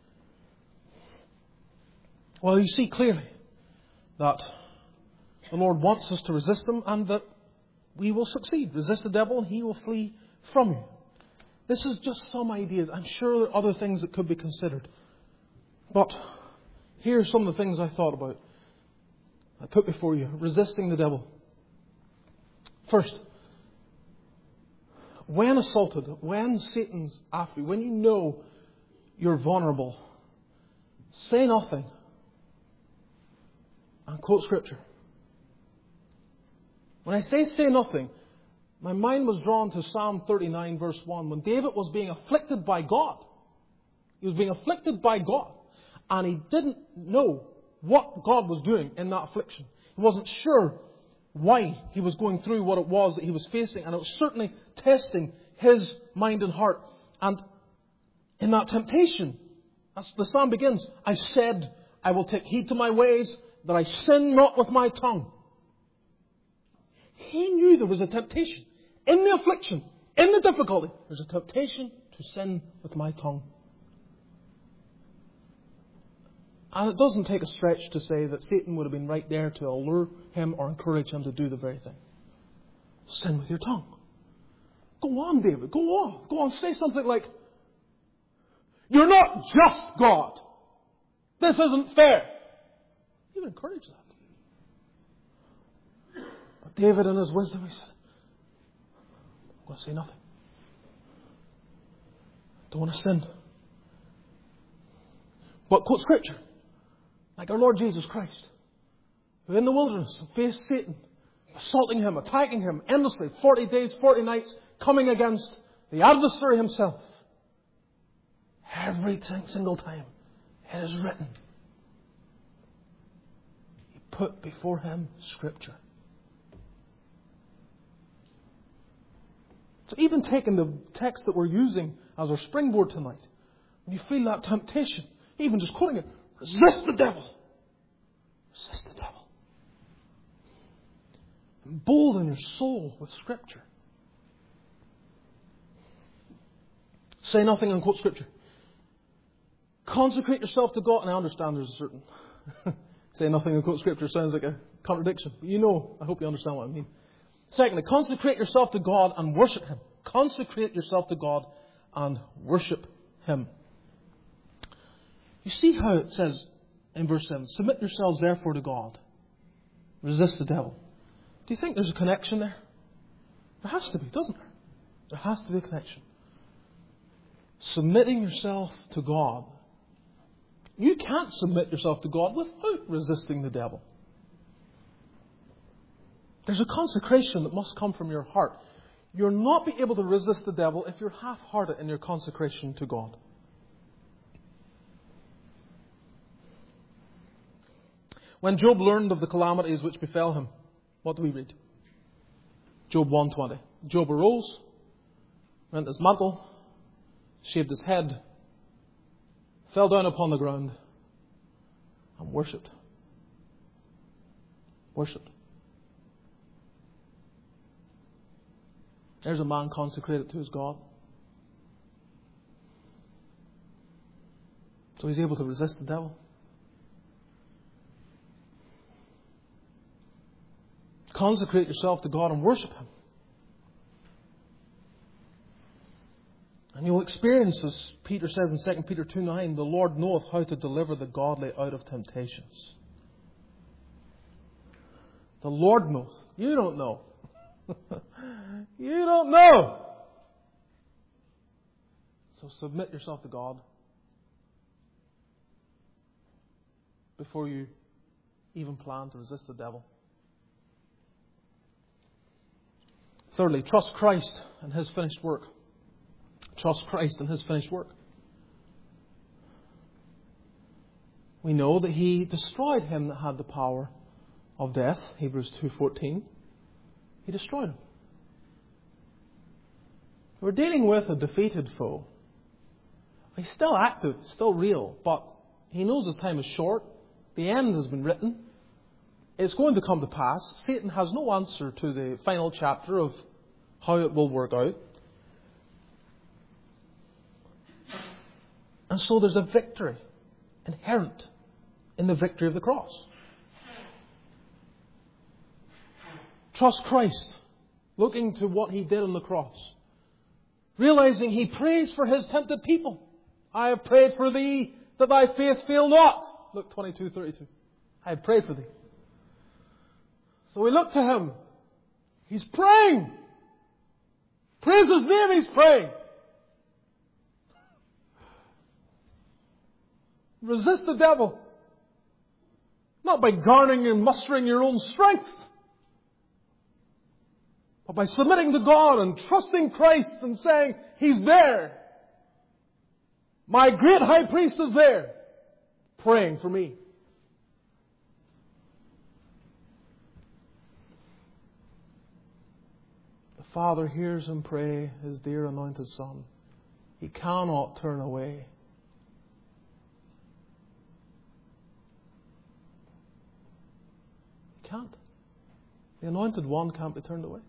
Well, you see clearly that the Lord wants us to resist him and that we will succeed. Resist the devil and he will flee from you. This is just some ideas. I'm sure there are other things that could be considered. But here are some of the things I thought about. I put before you. Resisting the devil. First, when assaulted, when Satan's after you, when you know you're vulnerable, say nothing. And quote Scripture. When I say say nothing, my mind was drawn to Psalm thirty-nine verse one. When David was being afflicted by God. He was being afflicted by God. And he didn't know what God was doing in that affliction. He wasn't sure why he was going through what it was that he was facing. And it was certainly testing his mind and heart. And in that temptation, as the psalm begins, I said, I will take heed to my ways, that I sin not with my tongue. He knew there was a temptation. In the affliction, in the difficulty, there's a temptation to sin with my tongue. And it doesn't take a stretch to say that Satan would have been right there to allure him or encourage him to do the very thing. Sin with your tongue. Go on, David. Go on. Go on. Say something like, you're not just God. This isn't fair. He would encourage that. But David, in his wisdom, he said, I'm going to say nothing. I don't want to sin. But quote Scripture. Like our Lord Jesus Christ, who in the wilderness faced Satan, assaulting him, attacking him endlessly, forty days, forty nights, coming against the adversary himself. Every single time it is written. He put before him Scripture. So even taking the text that we're using as our springboard tonight, when you feel that temptation, even just quoting it, resist the devil. Resist the devil. Embolden your soul with Scripture. Say nothing and quote Scripture. Consecrate yourself to God. And I understand there's a certain... say nothing and quote Scripture sounds like a contradiction. But you know, I hope you understand what I mean. Secondly, consecrate yourself to God and worship Him. Consecrate yourself to God and worship Him. You see how it says in verse seven, submit yourselves therefore to God. Resist the devil. Do you think there's a connection there? There has to be, doesn't there? There has to be a connection. Submitting yourself to God. You can't submit yourself to God without resisting the devil. There's a consecration that must come from your heart. You'll not be able to resist the devil if you're half-hearted in your consecration to God. When Job learned of the calamities which befell him, what do we read? Job one twenty. Job arose, rent his mantle, shaved his head, fell down upon the ground, and worshipped. Worshipped. There's a man consecrated to his God. So he's able to resist the devil. Consecrate yourself to God and worship Him. And you'll experience, as Peter says in Second Peter two nine, the Lord knoweth how to deliver the godly out of temptations. The Lord knows. You don't know. You don't know. So submit yourself to God before you even plan to resist the devil. Thirdly, trust Christ and His finished work. Trust Christ and His finished work. We know that He destroyed him that had the power of death. Hebrews two fourteen. He destroyed him. We're dealing with a defeated foe. He's still active, still real, but he knows his time is short. The end has been written. It's going to come to pass. Satan has no answer to the final chapter of how it will work out. And so there's a victory inherent in the victory of the cross. Trust Christ, looking to what He did on the cross. Realizing He prays for His tempted people. I have prayed for thee that thy faith fail not. Luke twenty-two thirty-two. I have prayed for thee. So we look to Him. He's praying. Praise His name, He's praying. Resist the devil. Not by garnering and mustering your own strength, but by submitting to God and trusting Christ and saying, He's there. My great high priest is there, praying for me. Father hears him pray, his dear anointed Son. He cannot turn away. He can't. The anointed one can't be turned away.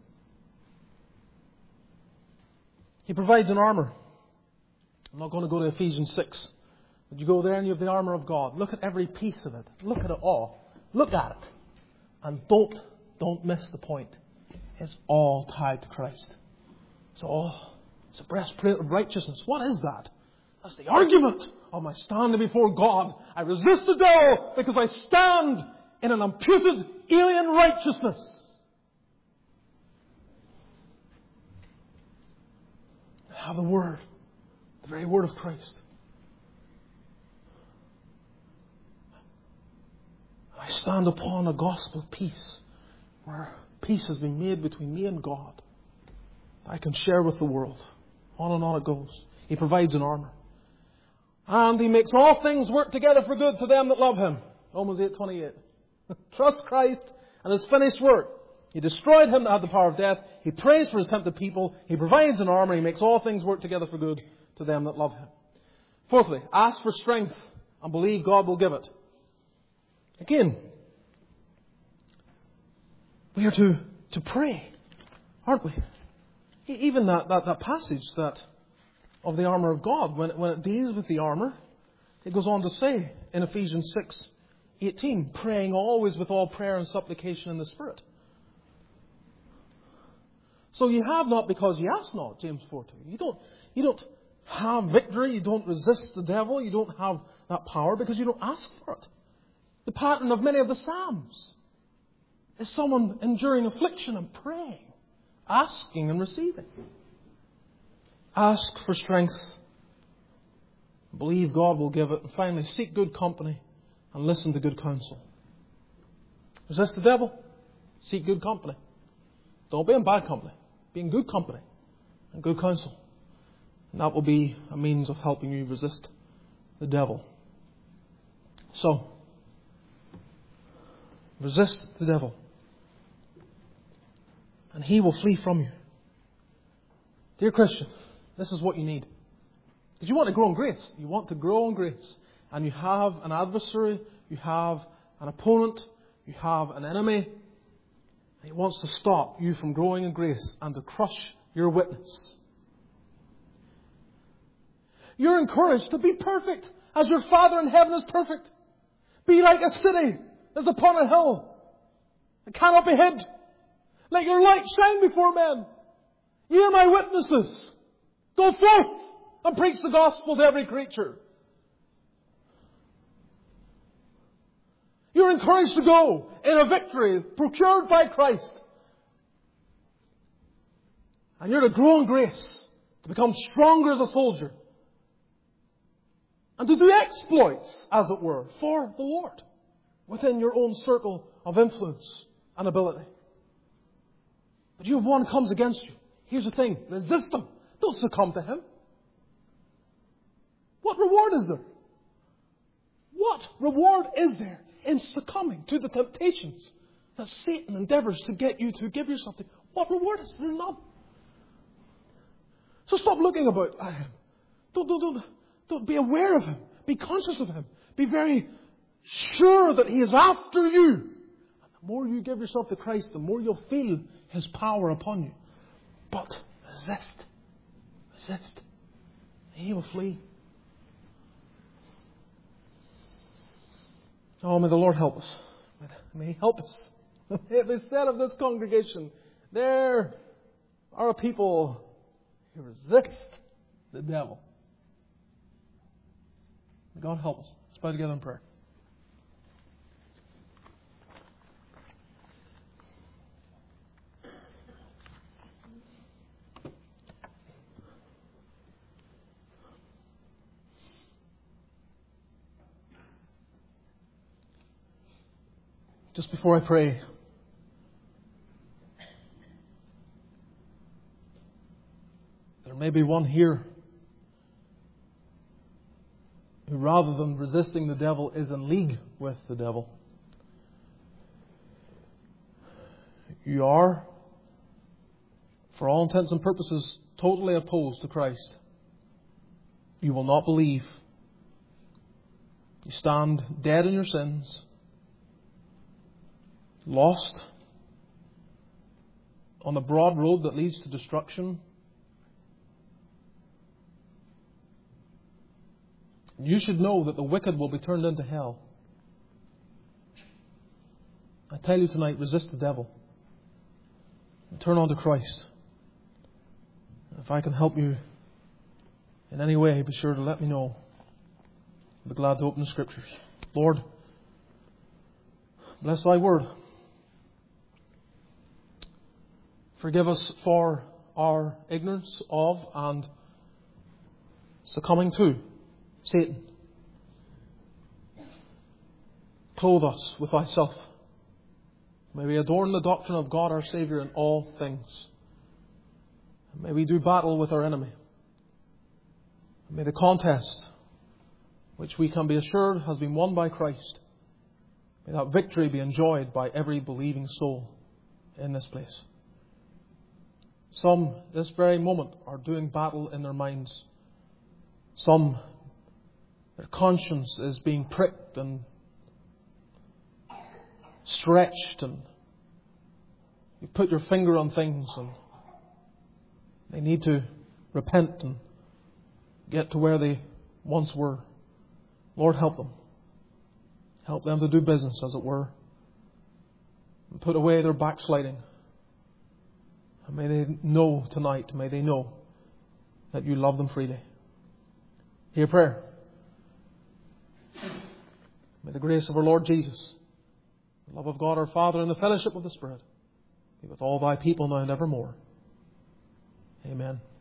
He provides an armour. I'm not going to go to Ephesians six. But you go there and you have the armour of God. Look at every piece of it. Look at it all. Look at it. And don't, don't miss the point. It's all tied to Christ. It's all, it's a breastplate of righteousness. What is that? That's the argument of my standing before God. I resist the devil because I stand in an imputed alien righteousness. I have the Word, the very Word of Christ. I stand upon a gospel of peace, where peace has been made between me and God. I can share with the world. On and on it goes. He provides an armour. And He makes all things work together for good to them that love Him. Romans eight twenty-eight. Trust Christ and His finished work. He destroyed him that had the power of death. He prays for His tempted people. He provides an armour. He makes all things work together for good to them that love Him. Fourthly, ask for strength and believe God will give it. Again, we are to, to pray, aren't we? Even that, that, that passage that of the armour of God, when it, when it deals with the armour, it goes on to say in Ephesians six eighteen, praying always with all prayer and supplication in the Spirit. So you have not because you ask not, James four two. You don't, you don't have victory, you don't resist the devil, you don't have that power because you don't ask for it. The pattern of many of the Psalms is someone enduring affliction and praying, asking and receiving. Ask for strength. Believe God will give it. And finally, seek good company and listen to good counsel. Resist the devil. Seek good company. Don't be in bad company. Be in good company and good counsel. And that will be a means of helping you resist the devil. So, resist the devil. And he will flee from you. Dear Christian, this is what you need. Because you want to grow in grace. You want to grow in grace. And you have an adversary. You have an opponent. You have an enemy. He wants to stop you from growing in grace and to crush your witness. You're encouraged to be perfect as your Father in heaven is perfect. Be like a city that's upon a hill. It cannot be hid. Let your light shine before men. Ye are my witnesses. Go forth and preach the gospel to every creature. You're encouraged to go in a victory procured by Christ. And you're to grow in grace, to become stronger as a soldier. And to do exploits, as it were, for the Lord within your own circle of influence and ability. But you have one who comes against you. Here's the thing. Resist him. Don't succumb to him. What reward is there? What reward is there in succumbing to the temptations that Satan endeavours to get you to give yourself to? What reward is there? None. So stop looking about at him. Don't, don't, don't, don't be aware of him. Be conscious of him. Be very sure that he is after you. And the more you give yourself to Christ, the more you'll feel his power upon you. But resist. Resist. And he will flee. Oh, may the Lord help us. May He help us. It is said of this congregation, there are a people who resist the devil. May God help us. Let's bow together in prayer. Just before I pray, there may be one here who, rather than resisting the devil, is in league with the devil. You are for all intents and purposes, totally opposed to Christ. You will not believe. You stand dead in your sins, lost on the broad road that leads to destruction. You should know that the wicked will be turned into hell. I tell you tonight, resist the devil. And turn on to Christ. If I can help you in any way, be sure to let me know. I'll be glad to open the Scriptures. Lord, bless Thy Word. Forgive us for our ignorance of and succumbing to Satan. Clothe us with Thyself. May we adorn the doctrine of God our Saviour in all things. May we do battle with our enemy. May the contest, which we can be assured has been won by Christ, may that victory be enjoyed by every believing soul in this place. Some, this very moment, are doing battle in their minds. Some, their conscience is being pricked and stretched, and you put your finger on things, and they need to repent and get to where they once were. Lord, help them. Help them to do business, as it were, and put away their backsliding. And may they know tonight, may they know that you love them freely. Hear prayer. May the grace of our Lord Jesus, the love of God our Father, and the fellowship of the Spirit be with all Thy people now and evermore. Amen.